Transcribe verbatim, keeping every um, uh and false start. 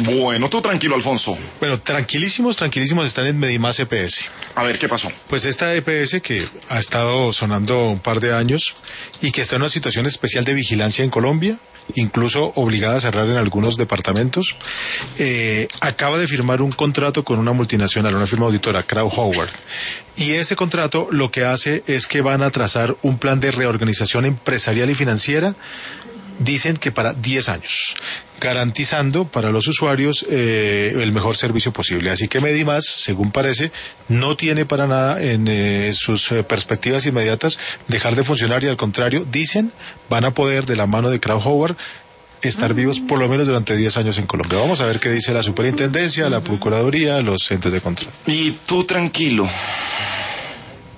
Bueno, tú tranquilo, Alfonso. Bueno, tranquilísimos, tranquilísimos están en Medimás E P S. A ver, ¿qué pasó? Pues esta E P S que ha estado sonando un par de años y que está en una situación especial de vigilancia en Colombia, incluso obligada a cerrar en algunos departamentos, eh, acaba de firmar un contrato con una multinacional, una firma auditora, Crowe Howard. Y ese contrato lo que hace es que van a trazar un plan de reorganización empresarial y financiera, dicen que para diez años, garantizando para los usuarios eh, el mejor servicio posible. Así que Medimás, según parece, no tiene para nada en eh, sus eh, perspectivas inmediatas dejar de funcionar y al contrario, dicen, van a poder de la mano de Crowe Howard estar vivos por lo menos durante diez años en Colombia. Vamos a ver qué dice la superintendencia, la procuraduría, los entes de control. Y tú tranquilo.